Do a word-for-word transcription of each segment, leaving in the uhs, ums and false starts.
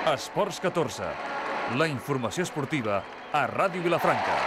Esports catorze, la informació esportiva a Ràdio Vilafranca.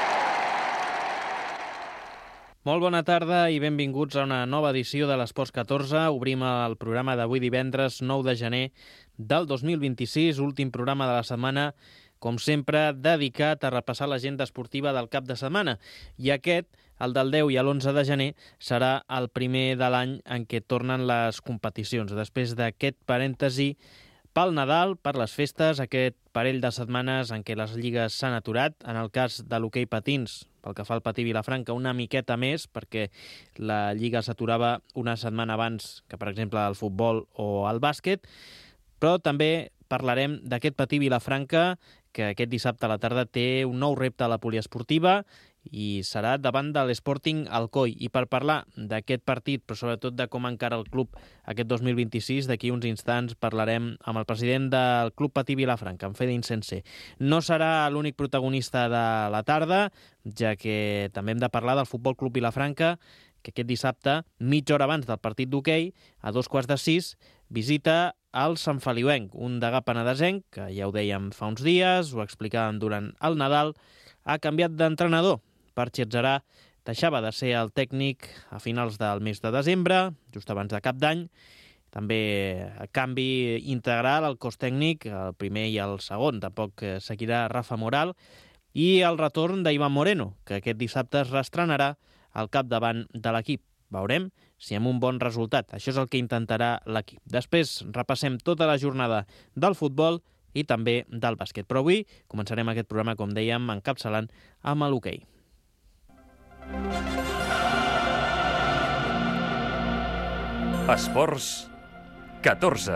Molt bona tarda i benvinguts a una nova edició de l'Esports catorze. Obrim el programa d'avui divendres nou de gener del dos mil vint-i-sis, últim programa de la setmana, com sempre, dedicat a repassar l'agenda esportiva del cap de setmana. I aquest, el del deu i l'onze de gener, serà el primer de l'any en què tornen les competicions. Després d'aquest parèntesi pel Nadal, per les festes, aquest parell de setmanes en què les lligues s'han aturat, en el cas de l'hoquei patins, pel que fa al Patí Vilafranca, una miqueta més, perquè la lliga s'aturava una setmana abans que, per exemple, el futbol o el bàsquet, però també parlarem d'aquest Patí Vilafranca, que aquest dissabte a la tarda té un nou repte a la poliesportiva i serà davant de l'Sporting Alcoi. I per parlar d'aquest partit, però sobretot de com encara el club aquest dos mil vint-i-sis, d'aquí uns instants parlarem amb el president del Club Patí Vilafranca, en Fede Insensé. No serà l'únic protagonista de la tarda, ja que també hem de parlar del Futbol Club Vilafranca, que aquest dissabte, mitja hora abans del partit d'hoquei, a dos quarts de sis, visita el Sant Feliuenc, un degà penedesenc, que ja ho dèiem fa uns dies, ho explicàvem durant el Nadal, ha canviat d'entrenador. Parchi Atzarà deixava de ser el tècnic a finals del mes de desembre, just abans de cap d'any. També canvi integral al cos tècnic, el primer i el segon, tampoc seguirà Rafa Moral, i el retorn d'Ivan Moreno, que aquest dissabte es reestrenarà al capdavant de l'equip. Veurem si amb un bon resultat. Això és el que intentarà l'equip. Després repassem tota la jornada del futbol i també del bàsquet. Però avui començarem aquest programa, com dèiem, encapçalant amb l'hoquei. Esports catorze.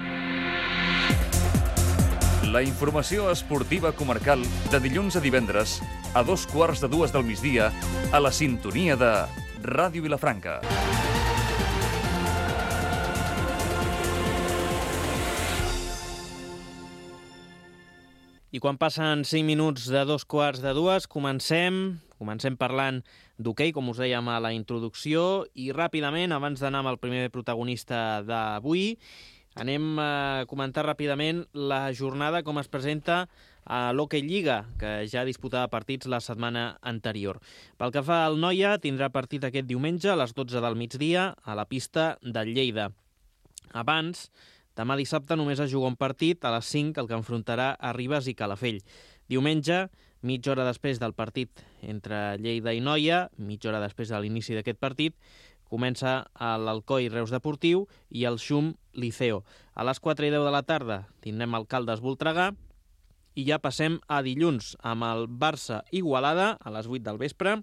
La informació esportiva comarcal de dilluns a divendres a dos quarts de dues del migdia a la sintonia de Ràdio Vilafranca. I quan passen cinc minuts de dos quarts de dues, comencem, comencem parlant d'hoquei, com us dèiem a la introducció, i ràpidament, abans d'anar amb el primer protagonista d'avui, anem a comentar ràpidament la jornada com es presenta a l'Hockey Lliga, que ja disputava partits la setmana anterior. Pel que fa al Noia, tindrà partit aquest diumenge a les dotze del migdia a la pista del Lleida. Abans, demà dissabte només es juga un partit a les cinc, el que enfrontarà a Ribes i Calafell. Diumenge, mitja hora després del partit entre Lleida i Noia, mitja hora després de l'inici d'aquest partit, comença l'Alcoi Reus Deportiu i el Xum Liceo. A les quatre i deu de la tarda tindrem el Caldes Voltregà i ja passem a dilluns amb el Barça Igualada a les vuit del vespre.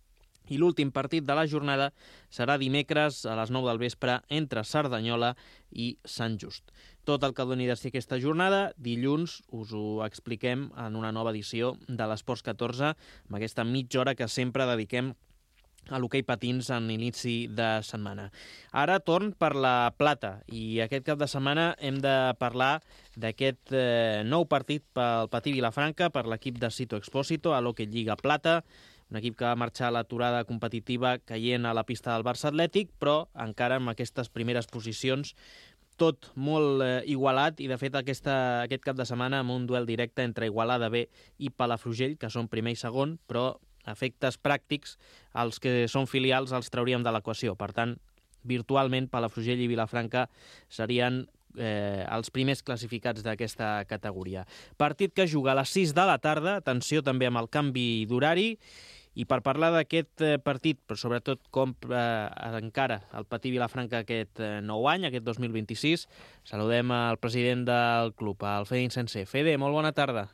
I l'últim partit de la jornada serà dimecres a les nou del vespre entre Cerdanyola i Sant Just. Tot el que doni de si aquesta jornada, dilluns us ho expliquem en una nova edició de l'Esports catorze, amb aquesta mitja hora que sempre dediquem a l'hoquei patins en inici de setmana. Ara torn per la plata i aquest cap de setmana hem de parlar d'aquest eh, nou partit pel Patí Vilafranca, per l'equip de Cito Expósito a l'Hockey Lliga Plata, un equip que va marxar a l'aturada competitiva caient a la pista del Barça Atlètic, però encara amb aquestes primeres posicions tot molt eh, igualat i de fet aquesta, aquest cap de setmana amb un duel directe entre Igualada B i Palafrugell, que són primer i segon, però efectes pràctics, els que són filials els trauríem de l'equació. Per tant, virtualment, Palafrugell i Vilafranca serien eh, els primers classificats d'aquesta categoria. Partit que juga a les sis de la tarda, atenció també amb el canvi d'horari, i per parlar d'aquest partit, però sobretot com eh, encara el Patí Vilafranca aquest eh, nou any, aquest dos mil vint-i-sis, saludem al president del club, el Fede Insensé. Fede, molt bona tarda.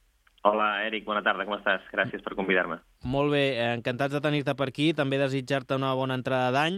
Hola, Eric, bona tarda, com estàs? Gràcies per convidar-me. Molt bé, encantats de tenir-te per aquí, també desitjar-te una bona entrada d'any,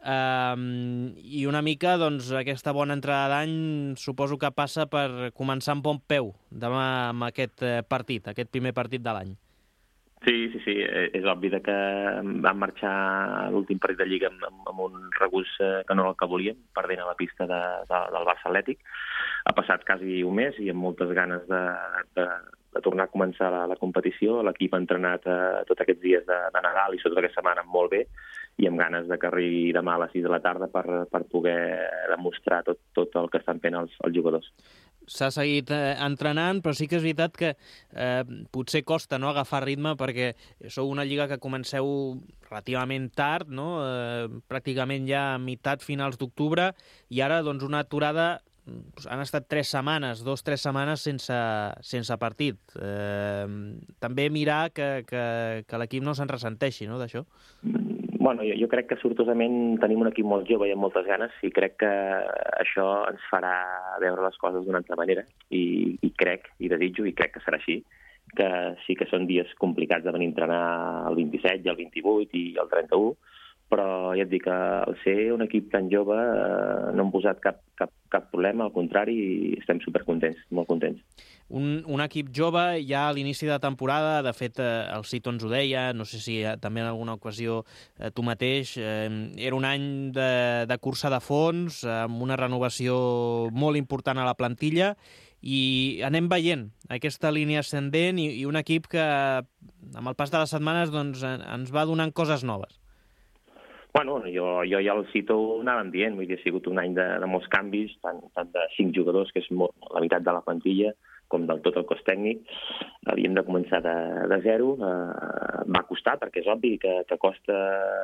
um, i una mica, doncs, aquesta bona entrada d'any suposo que passa per començar amb bon peu demà amb aquest partit, aquest primer partit de l'any. Sí, sí, sí, és obvi que vam marxar l'últim partit de Lliga amb, amb un regust que no era el que volíem, perdent a la pista de, de, del Barça Atlètic. Ha passat quasi un mes i amb moltes ganes de, de, de tornar a començar la, la competició. L'equip ha entrenat eh, tots aquests dies de, de Nadal i sobretot aquesta setmana molt bé i amb ganes de que arribi demà a les sis de la tarda per, per poder demostrar tot, tot el que estan fent els, els jugadors. s'ha seguit eh, entrenant, però sí que és veritat que eh, potser costa, no?, agafar ritme, perquè sou una lliga que comenceu relativament tard, no?, eh, pràcticament ja a meitat, finals d'octubre, i ara doncs una aturada. Han estat tres setmanes, dos, tres setmanes sense, sense partit. Eh, també mirar que, que, que l'equip no se'n ressenteixi, no?, d'això. Bueno, jo, jo crec que sortosament tenim un equip molt jove i amb moltes ganes, i crec que això ens farà veure les coses d'una altra manera, i, i crec, i desitjo, i crec que serà així, que sí que són dies complicats de venir a entrenar el vint-i-set i el vint-i-vuit i el trenta-u, però ja et dic que al ser un equip tan jove eh, no hem posat cap, cap, cap problema, al contrari, estem supercontents, molt contents. Un, un equip jove ja a l'inici de temporada, de fet eh, el Cito ens ho deia, no sé si eh, també en alguna ocasió eh, tu mateix, eh, era un any de, de cursa de fons, eh, amb una renovació molt important a la plantilla, i anem veient aquesta línia ascendent i, i un equip que amb el pas de les setmanes doncs, ens va donant coses noves. Bueno, jo, jo ja el Cito ho anàvem dient, vull dir, ha sigut un any de, de molts canvis, tant, tant de cinc jugadors, que és molt, la meitat de la plantilla, com del tot el cos tècnic. Havíem de començar de, de zero. Eh, va costar, perquè és obvi que, que costa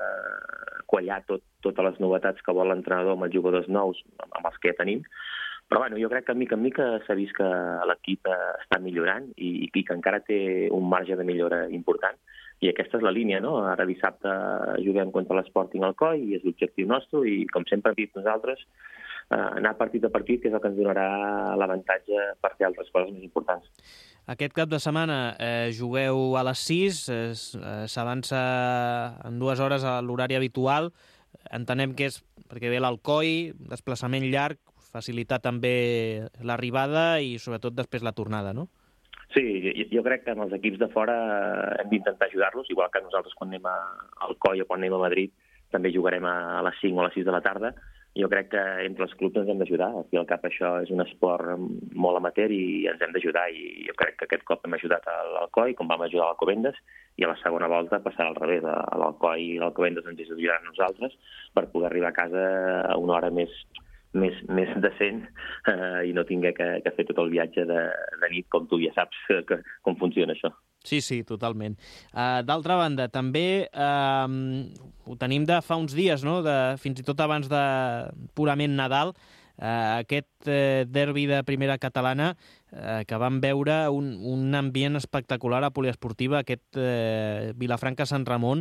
quallar tot, totes les novetats que vol l'entrenador amb els jugadors nous, amb els que ja tenim. Però bueno, jo crec que mica en mica s'ha vist que l'equip està millorant i, i que encara té un marge de millora important. I aquesta és la línia, no? Ara dissabte juguem contra l'Sporting Alcoi i és l'objectiu nostre, i com sempre hem dit nosaltres, eh, anar partit a partit, que és el que ens donarà l'avantatge per fer altres coses més importants. Aquest cap de setmana eh, jugueu a les sis, eh, s'avança en dues hores a l'horari habitual. Entenem que és perquè ve l'Alcoi, desplaçament llarg, facilitar també l'arribada i sobretot després la tornada, no? Sí, jo, jo crec que amb els equips de fora hem d'intentar ajudar-los, igual que nosaltres quan anem a Alcoi o quan anem a Madrid també jugarem a les cinc o a les sis de la tarda. Jo crec que entre els clubs ens hem d'ajudar. Aquí al cap això és un esport molt amateur i ens hem d'ajudar, i jo crec que aquest cop hem ajudat a l'Alcoi com vam ajudar a l'Alcobendas, i a la segona volta passarà al revés. A l'Alcoi i l'Alcobendas ens ajudaran a nosaltres per poder arribar a casa a una hora més més, més decent eh, i no tingué que, que fer tot el viatge de, de nit, com tu ja saps que, com funciona això. Sí, sí, totalment. Uh, D'altra banda, també uh, ho tenim de fa uns dies, no? De, fins i tot abans de purament Nadal, uh, aquest uh, derbi de primera catalana uh, que vam veure un, un ambient espectacular a poliesportiva, aquest uh, Vilafranca-Sant Ramon.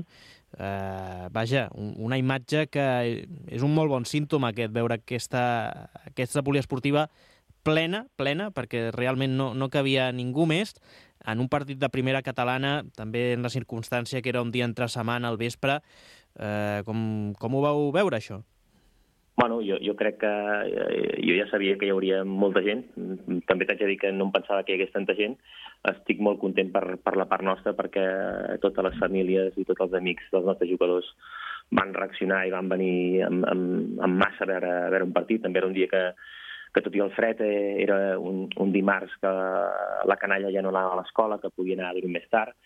Uh, vaja, un, una imatge que és un molt bon símptoma, aquest, veure aquesta, aquesta poliesportiva plena, plena, perquè realment no, no cabia ningú més, en un partit de primera catalana, també en la circumstància que era un dia entre setmana al vespre. Eh, com, com ho vau veure, això? Bueno, jo, jo crec que eh, jo ja sabia que hi hauria molta gent. També t'haig de dir que no em pensava que hi hagués tanta gent. Estic molt content per, per la part nostra, perquè totes les famílies i tots els amics dels nostres jugadors van reaccionar i van venir amb, amb, amb massa a veure, a veure un partit. També era un dia que que tot i el fred eh, era un, un dimarts que la canalla ja no anava a l'escola, que podia anar a dormir més tard,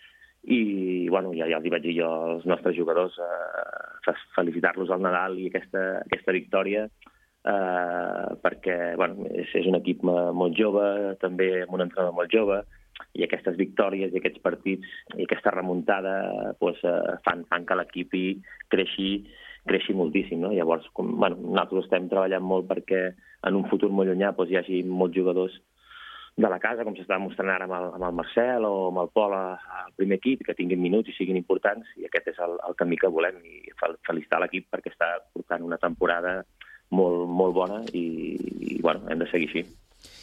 i bueno, ja, ja els hi vaig dir jo als nostres jugadors eh, felicitar-los al Nadal i aquesta, aquesta victòria, eh, perquè bueno, és, és un equip molt jove, també amb un entrenador molt jove, i aquestes victòries i aquests partits i aquesta remuntada pues, eh, fan, fan que l'equip creixi creixi moltíssim, no? Llavors, com, bueno, nosaltres estem treballant molt perquè en un futur molt llunyà doncs, hi hagi molts jugadors de la casa, com s'està mostrant ara amb el, amb el Marcel o amb el Pol al primer equip, que tinguin minuts i siguin importants, i aquest és el, el camí que volem, i felicitar l'equip perquè està portant una temporada molt, molt bona i, i bueno, hem de seguir així.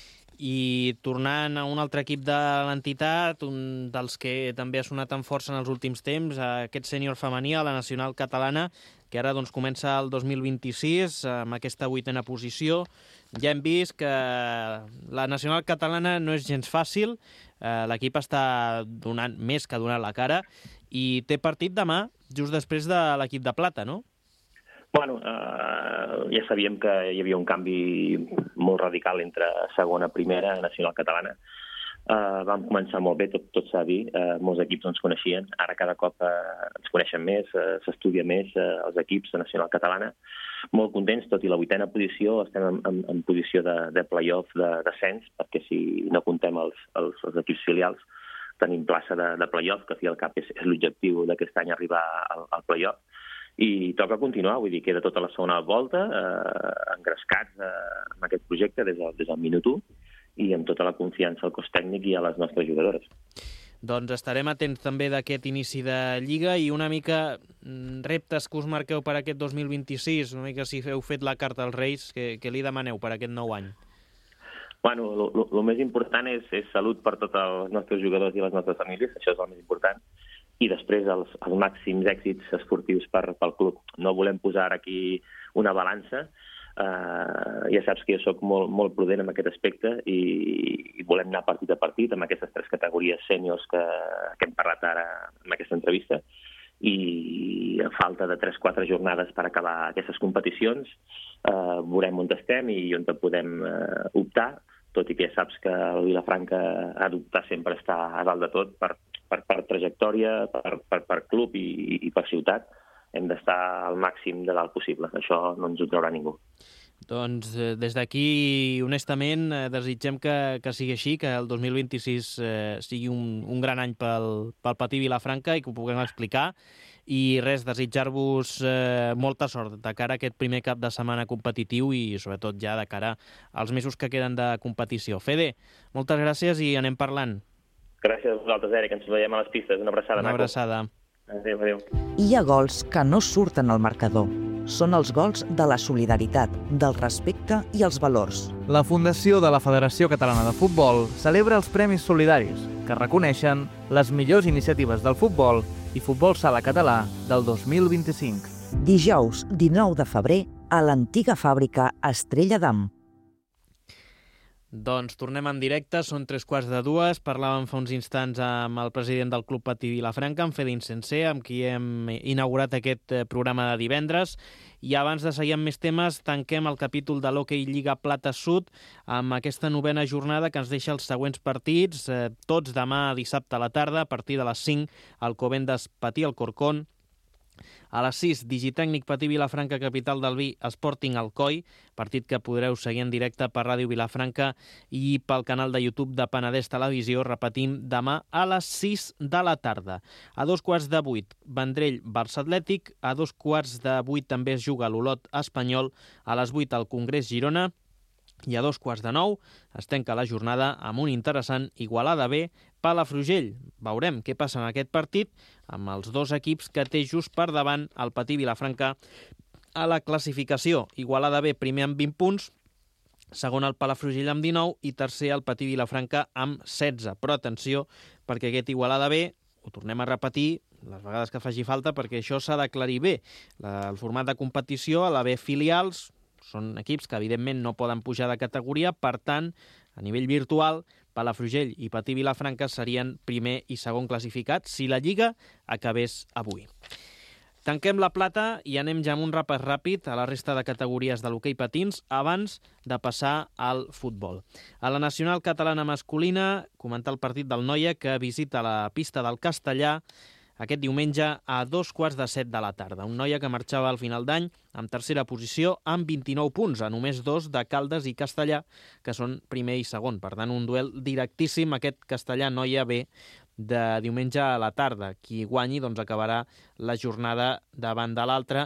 I tornant a un altre equip de l'entitat, un dels que també ha sonat amb força en els últims temps, aquest sènior femení a la nacional catalana, que ara doncs, comença el dos mil vint-i-sis amb aquesta vuitena posició. Ja hem vist que la nacional catalana no és gens fàcil, eh, l'equip està donant més que donant la cara, i té partit demà, just després de l'equip de plata, no? Bueno, eh, ja sabíem que hi havia un canvi molt radical entre segona i primera nacional catalana. Uh, vam començar molt bé, tot, tot s'ha de dir, uh, molts equips ens coneixien, ara cada cop uh, ens coneixen més, uh, s'estudia més uh, els equips de Nacional Catalana. Molt contents, tot i la vuitena posició, estem en, en, en posició de, de play-off, de descens, perquè si no comptem els, els, els equips filials, tenim plaça de, de play-off, que fi al cap és, és l'objectiu d'aquest any arribar al, al play-off. I toca continuar, vull dir, queda tota la segona volta, eh, engrescats eh, en aquest projecte des del, des del minut u, i amb tota la confiança al cos tècnic i a les nostres jugadores. Doncs estarem atents també d'aquest inici de Lliga i una mica reptes que us marqueu per aquest dos mil vint-i-sis, una mica si heu fet la carta als Reis, que, que li demaneu per aquest nou any? Bueno, el més important és, és salut per tots els nostres jugadors i les nostres famílies, això és el més important, i després els, els màxims èxits esportius per, pel club. No volem posar aquí una balança. Uh, ja saps que jo soc molt, molt prudent en aquest aspecte i, i volem anar partit a partit amb aquestes tres categories sèniors que, que hem parlat ara en aquesta entrevista, i a falta de tres o quatre jornades per acabar aquestes competicions uh, veurem on estem i on podem uh, optar, tot i que ja saps que el Vilafranca ha d'optar sempre a estar a dalt de tot per, per, per trajectòria, per, per, per club i, i per ciutat. Hem d'estar al màxim de dalt possible. Això no ens ho traurà ningú. Doncs eh, des d'aquí, honestament, eh, desitgem que, que sigui així, que el dos mil vint-i-sis eh, sigui un, un gran any pel, pel Patí Vilafranca i que ho puguem explicar. I res, desitjar-vos eh, molta sort de cara a aquest primer cap de setmana competitiu i sobretot ja de cara als mesos que queden de competició. Fede, moltes gràcies i anem parlant. Gràcies a vosaltres, Eric. Ens veiem a les pistes. Una abraçada. Una abraçada. Adéu, adéu. Hi ha gols que no surten al marcador. Són els gols de la solidaritat, del respecte i els valors. La Fundació de la Federació Catalana de Futbol celebra els Premis Solidaris, que reconeixen les millors iniciatives del futbol i futbol sala català del dos mil vint-i-cinc. Dijous dinou de febrer a l'antiga fàbrica Estrella d'Am. Doncs tornem en directe, són tres quarts de dues. Parlàvem fa uns instants amb el president del Club Patí Vilafranca, amb Fede Insensé, amb qui hem inaugurat aquest programa de divendres. I abans de seguir amb més temes, tanquem el capítol de l'Hockey Lliga Plata Sud amb aquesta novena jornada que ens deixa els següents partits, eh, tots demà dissabte a la tarda, a partir de les cinc, al Covendas Patí Alcorcón. A les sis, Digitècnic Patí Vilafranca, capital del vi, Sporting Alcoi, partit que podreu seguir en directe per Ràdio Vilafranca i pel canal de YouTube de Penedès Televisió, repetim, demà a les sis de la tarda. A dos quarts de vuit, Vendrell Barça Atlètic, a dos quarts de vuit també es juga l'Olot Espanyol, a les vuit el Congrés Girona, i a dos quarts de nou es tanca la jornada amb un interessant Igualada B Palafrugell. Veurem què passa en aquest partit amb els dos equips que té just per davant el Patí Vilafranca a la classificació. Igualada B primer amb vint punts, segon el Palafrugell amb dinou i tercer el Patí Vilafranca amb setze. Però atenció, perquè aquest Igualada B, ho tornem a repetir les vegades que faci falta, perquè això s'ha d'aclarir bé. La, el format de competició a la B filials són equips que, evidentment, no poden pujar de categoria. Per tant, a nivell virtual, Palafrugell i Patí Vilafranca serien primer i segon classificats si la Lliga acabés avui. Tanquem la plata i anem ja amb un repàs ràpid a la resta de categories de l'hoquei patins abans de passar al futbol. A la Nacional Catalana Masculina, comentar el partit del Noia que visita la pista del Castellà aquest diumenge a dos quarts de set de la tarda. Un Noia que marxava al final d'any amb tercera posició amb vint-i-nou punts, a només dos de Caldes i Castellà, que són primer i segon. Per tant, un duel directíssim, aquest Castellà-Noia B de diumenge a la tarda. Qui guanyi doncs, acabarà la jornada davant de l'altre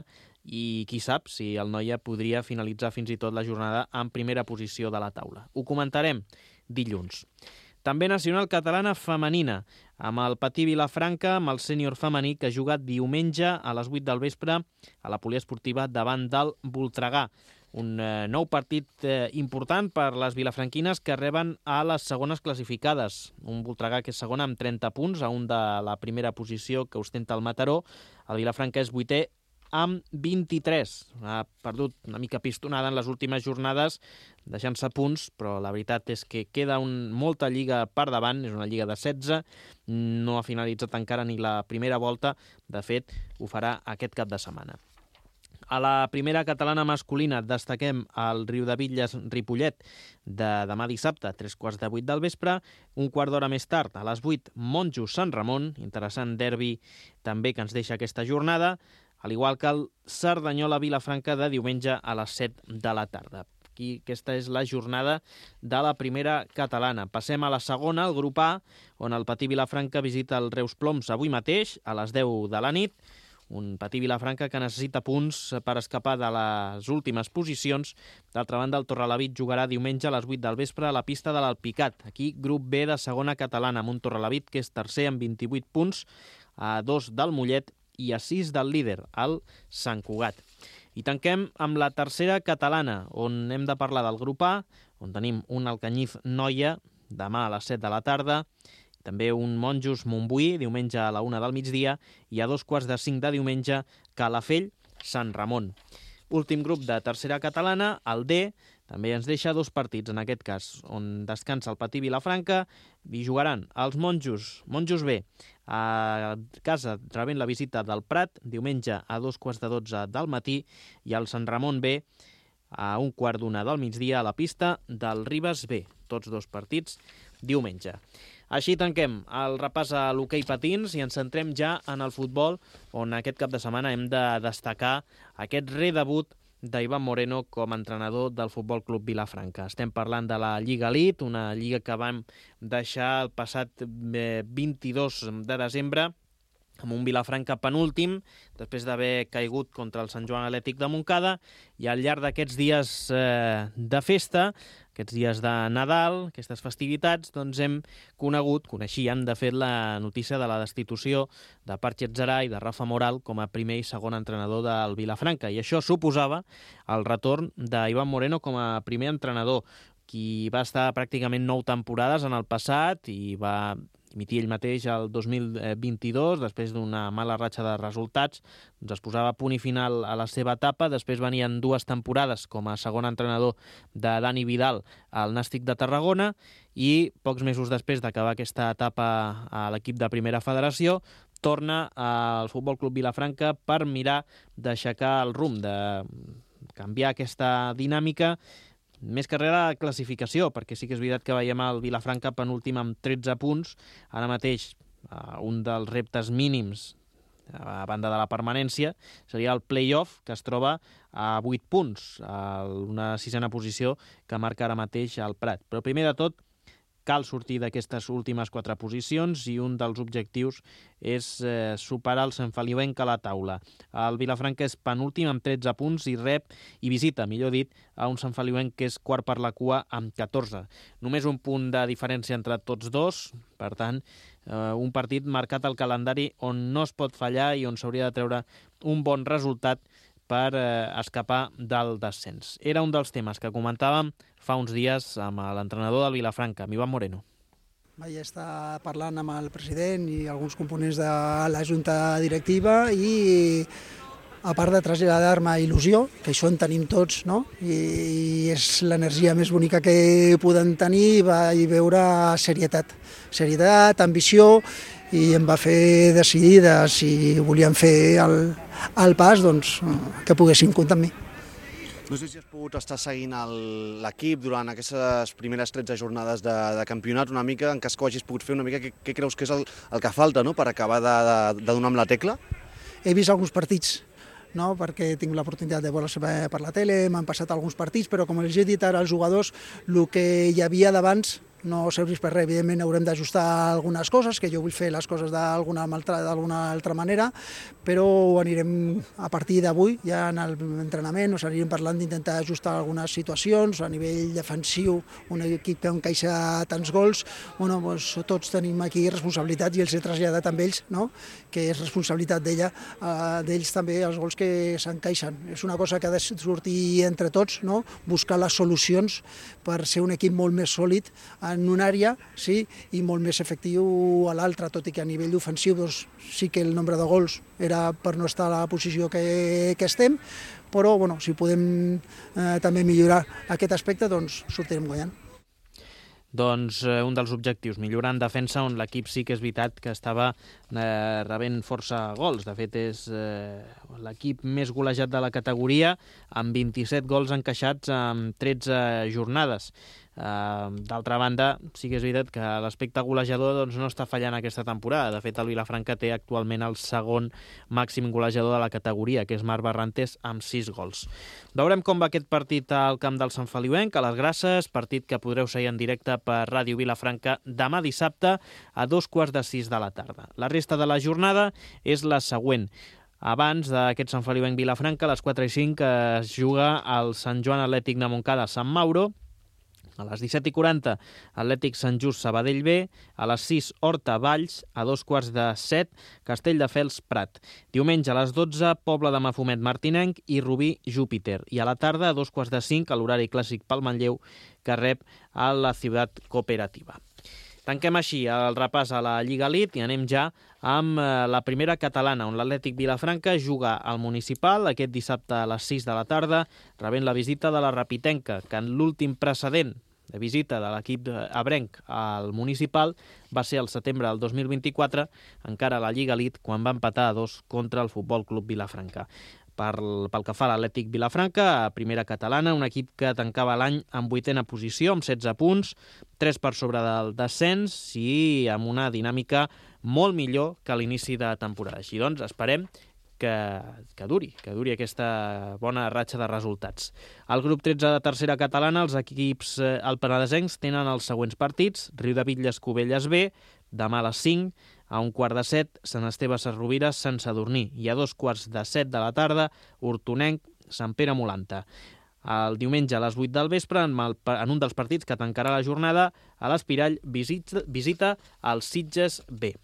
i qui sap si el Noia podria finalitzar fins i tot la jornada en primera posició de la taula. Ho comentarem dilluns. També Nacional Catalana Femenina, amb el Patí Vilafranca, amb el sènior femení, que ha jugat diumenge a les vuit del vespre a la poliesportiva davant del Voltregà. Un eh, nou partit eh, important per les vilafranquines que reben a les segones classificades. Un Voltregà que és segon amb trenta punts, a un de la primera posició que ostenta el Mataró. El Vilafranca és vuitè amb vint-i-tres. Ha perdut una mica pistonada en les últimes jornades, deixant-se punts, però la veritat és que queda un, molta lliga per davant, és una lliga de setze, no ha finalitzat encara ni la primera volta, de fet, ho farà aquest cap de setmana. A la primera catalana masculina destaquem el Riudebitlles-Ripollet de demà dissabte, a tres quarts de vuit del vespre. Un quart d'hora més tard, a les vuit, Monjos-Sant Ramon, interessant derbi també que ens deixa aquesta jornada, al igual que el Cerdanyola-Vilafranca de diumenge a les set de la tarda. Aquí aquesta és la jornada de la primera catalana. Passem a la segona, el grup A, on el Patí Vilafranca visita el Reus Ploms avui mateix, a les deu de la nit. Un Patí Vilafranca que necessita punts per escapar de les últimes posicions. D'altra banda, el Torrelavit jugarà diumenge a les vuit del vespre a la pista de l'Alpicat. Aquí, grup B de segona catalana, amb un Torrelavit que és tercer amb vint-i-vuit punts, a dos del Mollet i a sis del líder, el Sant Cugat. I tanquem amb la tercera catalana, on hem de parlar del grup A, on tenim un Alcanyiz Noia, demà a les set de la tarda, també un Monjos Montbui, diumenge a la una del migdia, i a dos quarts de cinc de diumenge, Calafell, Sant Ramon. Últim grup de tercera catalana, el D, també ens deixa dos partits, en aquest cas, on descansa el Patí Vilafranca, i jugaran els Monjos, Monjos B, a casa rebent la visita del Prat, diumenge a dos quarts de dotze del matí, i el Sant Ramon B, a un quart d'una del migdia, a la pista del Ribes B. Tots dos partits diumenge. Així tanquem el repàs a l'hoquei patins i ens centrem ja en el futbol, on aquest cap de setmana hem de destacar aquest redebut d'Ivan Moreno com a entrenador del Futbol Club Vilafranca. Estem parlant de la Lliga Elite, una lliga que vam deixar el passat vint-i-dos de desembre, amb un Vilafranca penúltim, després d'haver caigut contra el Sant Joan Atlètic de Montcada, i al llarg d'aquests dies eh, de festa, aquests dies de Nadal, aquestes festivitats, doncs hem conegut, coneixíem, de fet, la notícia de la destitució de Parche Zerà i de Rafa Moral com a primer i segon entrenador del Vilafranca, i això suposava el retorn d'Ivan Moreno com a primer entrenador, qui va estar pràcticament nou temporades en el passat i va dimitir ell mateix el dos mil vint-i-dos, després d'una mala ratxa de resultats, doncs es posava punt i final a la seva etapa. Després venien dues temporades com a segon entrenador de Dani Vidal al Nàstic de Tarragona i pocs mesos després d'acabar aquesta etapa a l'equip de Primera Federació, torna al Futbol Club Vilafranca per mirar d'aixecar el rumb, de canviar aquesta dinàmica. Més que res la classificació, perquè sí que és veritat que veiem el Vilafranca penúltim amb tretze punts, ara mateix un dels reptes mínims a banda de la permanència seria el play-off, que es troba a vuit punts, a una sisena posició que marca ara mateix el Prat. Però primer de tot cal sortir d'aquestes últimes quatre posicions i un dels objectius és eh, superar el Sant Feliuenc a la taula. El Vilafranca és penúltim amb tretze punts i rep i visita, millor dit, a un Sant Feliuenc que és quart per la cua amb catorze. Només un punt de diferència entre tots dos, per tant, eh, un partit marcat al calendari on no es pot fallar i on s'hauria de treure un bon resultat per eh, escapar del descens. Era un dels temes que comentàvem fa uns dies amb l'entrenador del Vilafranca, amb Ivan Moreno. Vaig estar parlant amb el president i alguns components de la junta directiva i a part de traslladar-me il·lusió, que això en tenim tots, no? I és l'energia més bonica que podem tenir, vaig veure serietat, serietat, ambició, i em va fer decidir de si volíem fer el, el pas, doncs, que poguessin comptar amb mi. No sé si has pogut estar seguint l'equip durant aquestes primeres tretze jornades de, de campionat, una mica, en cas que ho hagis pogut fer, una mica, què, què creus que és el, el que falta, no?, per acabar de, de, de donar amb la tecla? He vist alguns partits, no?, perquè tinc l'oportunitat de veure per la tele, m'han passat alguns partits, però com els he dit ara als jugadors, el que hi havia d'abans no serveix per res. Evidentment haurem d'ajustar algunes coses, que jo vull fer les coses d'alguna altra, altra manera, però ho anirem a partir d'avui, ja en l'entrenament, us anirem parlant d'intentar ajustar algunes situacions, a nivell defensiu, un equip que encaixa tants gols, bueno, doncs, tots tenim aquí responsabilitats i els he traslladat amb ells, no?, que és responsabilitat d'ella, eh, d'ells també els gols que s'encaixen. És una cosa que ha de sortir entre tots, no?, buscar les solucions per ser un equip molt més sòlid en una àrea, sí, i molt més efectiu a l'altra, tot i que a nivell ofensiu doncs, sí que el nombre de gols era per no estar a la posició que, que estem, però bueno, si podem eh, també millorar aquest aspecte, doncs sortirem guanyant. doncs, eh, un dels objectius, millorar en defensa, on l'equip sí que és veritat que estava eh, rebent força gols. De fet, és eh, l'equip més golejat de la categoria, amb vint-i-set gols encaixats en tretze jornades. Uh, d'altra banda, sí que és veritat que l'aspecte golejador doncs, no està fallant aquesta temporada. De fet, el Vilafranca té actualment el segon màxim golejador de la categoria, que és Marc Barrantes, amb sis gols. Veurem com va aquest partit al camp del Sant Feliuenc, a les Grasses, partit que podreu seguir en directe per Ràdio Vilafranca demà dissabte a dos quarts de sis de la tarda. La resta de la jornada és la següent. Abans d'aquest Sant Feliuenc Vilafranca, a les quatre i cinc es juga el Sant Joan Atlètic de Montcada Sant Mauro. A les disset i quaranta, Atlètic Sant Just Sabadell B, a les sis, Horta Valls, a dos quarts de set, Castelldefels Prat. Diumenge a les dotze, Pobla de Mafumet Martinenc i Rubí Júpiter. I a la tarda, a dos quarts de cinc, a l'horari clàssic pel Manlleu, que rep a la Ciutat Cooperativa. Tanquem així el repàs a la Lliga Elite i anem ja amb la primera catalana, on l'Atlètic Vilafranca juga al Municipal aquest dissabte a les sis de la tarda, rebent la visita de la Rapitenca, que en l'últim precedent de visita de l'equip abrenc al Municipal va ser el setembre del dos mil vint-i-quatre, encara a la Lliga Elite, quan va empatar a dos contra el Futbol Club Vilafranca. Per, pel que fa a l'Atlètic Vilafranca, a primera catalana, un equip que tancava l'any en vuitena posició, amb setze punts, tres per sobre del descens i amb una dinàmica molt millor que a l'inici de temporada. Així doncs, esperem que, que duri, que duri aquesta bona ratxa de resultats. Al grup tretze de tercera catalana, els equips eh, alpenadesencs tenen els següents partits: Riudebitlles Cubelles B, demà a les cinc, a un quart de set, Sant Esteve Sesrovires, Sant Sadurní, i a dos quarts de set de la tarda, Hortonenc, Sant Pere Molanta. El diumenge a les vuit del vespre, en, el, en un dels partits que tancarà la jornada, a l'Espirall visita, visita el Sitges B.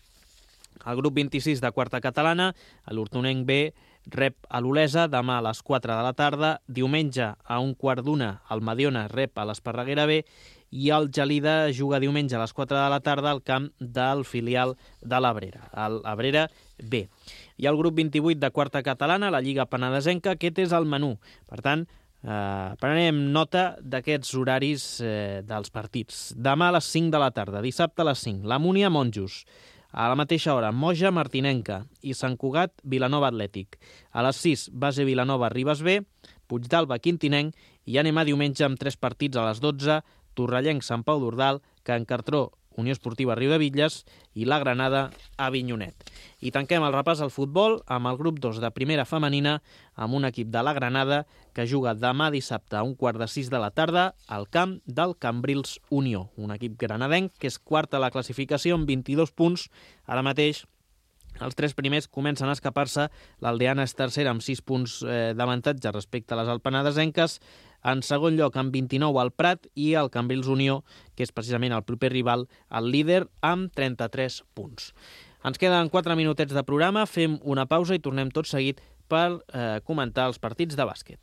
El grup vint-i-sis de quarta catalana, l'Hortonenc B rep a l'Olesa demà a les quatre de la tarda, diumenge a un quart d'una, el Mediona rep a l'Esparreguera B, i el Gelida juga diumenge a les quatre de la tarda al camp del filial de l'Abrera, el Abrera B. I el grup vint-i-vuit de quarta catalana, la Lliga Penedesenca, aquest és el menú. Per tant, eh, prenem nota d'aquests horaris eh, dels partits. Demà a les cinc de la tarda, dissabte a les cinc, la Múnia Monjos. A la mateixa hora, Moja Martinenca i Sant Cugat Vilanova Atlètic. A les sis, Base Vilanova Ribes B, Puigdàlber Quintinenc, i anem a diumenge amb tres partits a les dotze, Torrellenc Sant Pau d'Ordal, Can Cartró Unió Esportiva Riudebitlles i la Granada Avinyonet. I tanquem el repàs al futbol amb el grup dos de primera femenina, amb un equip de la Granada que juga demà dissabte a un quart de sis de la tarda al camp del Cambrils Unió, un equip granadenc que és quart a la classificació amb vint-i-dos punts. Ara mateix els tres primers comencen a escapar-se. L'Aldeana és tercera amb sis punts eh, d'avantatge respecte a les alpenadesenques. En segon lloc, amb vint-i-nou, el Prat, i el Cambrils Unió, que és precisament el proper rival, el líder, amb trenta-tres punts. Ens queden quatre minutets de programa, fem una pausa i tornem tot seguit per eh, comentar els partits de bàsquet.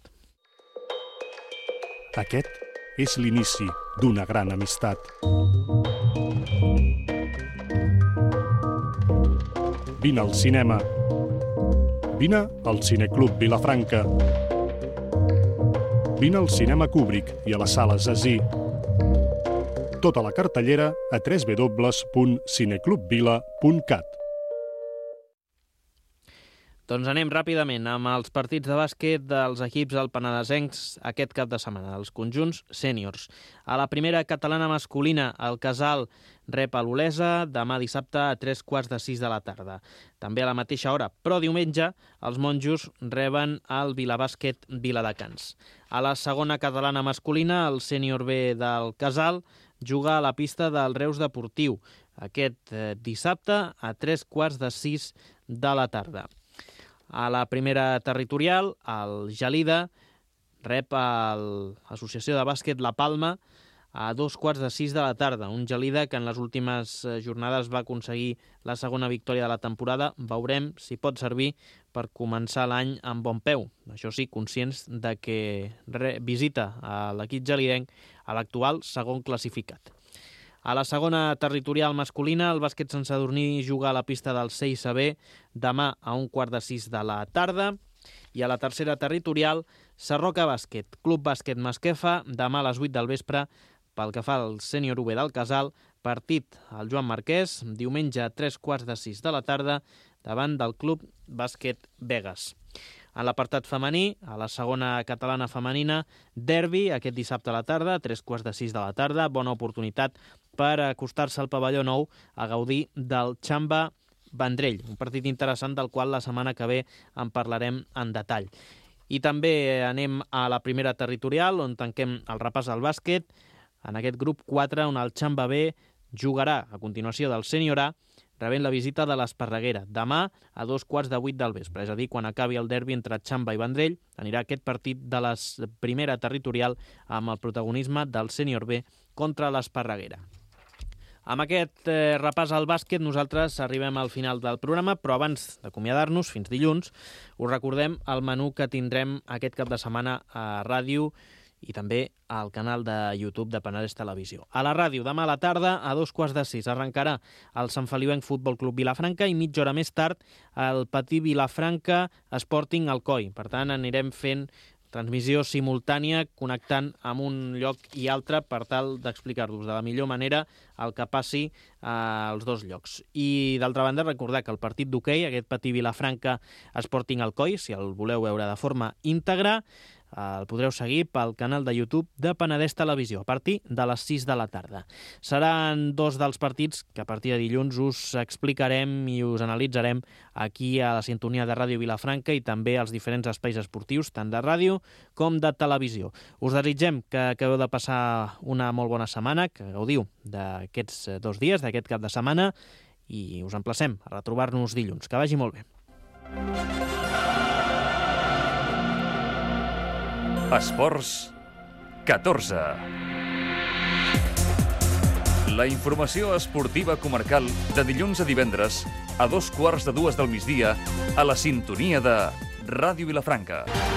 Aquest és l'inici d'una gran amistat. Vine al cinema. Vine al Cineclub Vilafranca. Vine al Cinema Kubrick i a les sales Así. Tota la cartellera a w w w punt cineclubvila punt cat. Doncs anem ràpidament amb els partits de bàsquet dels equips alpenadesencs aquest cap de setmana, els conjunts sèniors. A la primera catalana masculina, el Casal rep a l'Olesa demà dissabte a tres quarts de sis de la tarda. També a la mateixa hora, però diumenge, els monjos reben el Vilabàsquet Viladecans. A la segona catalana masculina, el sènior B del Casal juga a la pista del Reus Deportiu aquest eh, dissabte a tres quarts de sis de la tarda. A la primera territorial, el Gelida rep l'Associació de Bàsquet La Palma a dos quarts de sis de la tarda. Un Gelida que en les últimes jornades va aconseguir la segona victòria de la temporada. Veurem si pot servir per començar l'any amb bon peu. Això sí, conscients de que visita a l'equip gelidenc a l'actual segon classificat. A la segona territorial masculina, el bàsquet Sant Sadurní juga a la pista del C I S B demà a un quart de sis de la tarda. I a la tercera territorial, Sarroca Bàsquet, Club Bàsquet Masquefa, demà a les vuit del vespre, pel que fa al sènior U B del Casal, partit al Joan Marquès, diumenge a tres quarts de sis de la tarda, davant del Club Bàsquet Begues. En l'apartat femení, a la segona catalana femenina, derbi aquest dissabte a la tarda, a tres quarts de sis de la tarda, bona oportunitat per acostar-se al pavelló nou a gaudir del Xamba Vendrell, un partit interessant del qual la setmana que ve en parlarem en detall. I també anem a la primera territorial, on tanquem el repàs al bàsquet, en aquest grup quatre, on el Xamba B jugarà a continuació del sènior A, rebent la visita de l'Esparreguera, demà a dos quarts de vuit del vespre, és a dir, quan acabi el derbi entre Xamba i Vendrell, anirà aquest partit de la primera territorial amb el protagonisme del sènior B contra l'Esparreguera. Amb aquest eh, repàs al bàsquet nosaltres arribem al final del programa, però abans d'acomiadar-nos, fins dilluns, us recordem el menú que tindrem aquest cap de setmana a ràdio i també al canal de YouTube de Penedès Televisió. A la ràdio, demà a la tarda, a dos quarts de sis, arrencarà el Sant Feliuenc Futbol Club Vilafranca i mitja hora més tard el Patí Vilafranca Sporting Alcoi. Per tant, anirem fent transmissió simultània, connectant amb un lloc i altre per tal d'explicar-vos de la millor manera el que passi als dos llocs. I, d'altra banda, recordar que el partit d'hoquei, aquest Patí Vilafranca Sporting Alcoi, si el voleu veure de forma íntegra, el podreu seguir pel canal de YouTube de Penedès Televisió a partir de les sis de la tarda. Seran dos dels partits que a partir de dilluns us explicarem i us analitzarem aquí a la sintonia de Ràdio Vilafranca i també als diferents espais esportius, tant de ràdio com de televisió. Us desitgem que acabeu de passar una molt bona setmana, que gaudiu d'aquests dos dies, d'aquest cap de setmana, i us emplacem a retrobar-nos dilluns. Que vagi molt bé. Esports catorze. La informació esportiva comarcal de dilluns a divendres a dos quarts de dues del migdia a la sintonia de Ràdio Vilafranca.